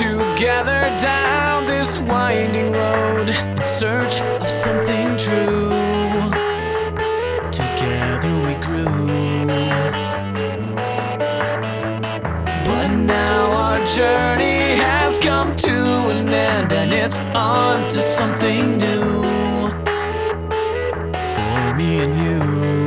together down this winding road in search of something true. Together we grew, but now our journey has come to an end, and it's on to something new for me and you.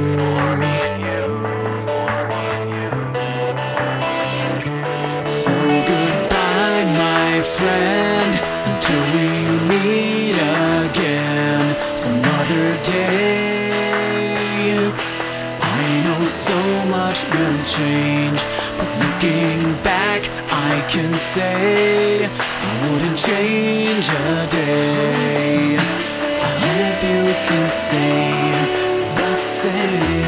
So goodbye, my friend, until we meet again some other day. I know so much will change, but looking back I can say I wouldn't change a day. I hope you can say the same.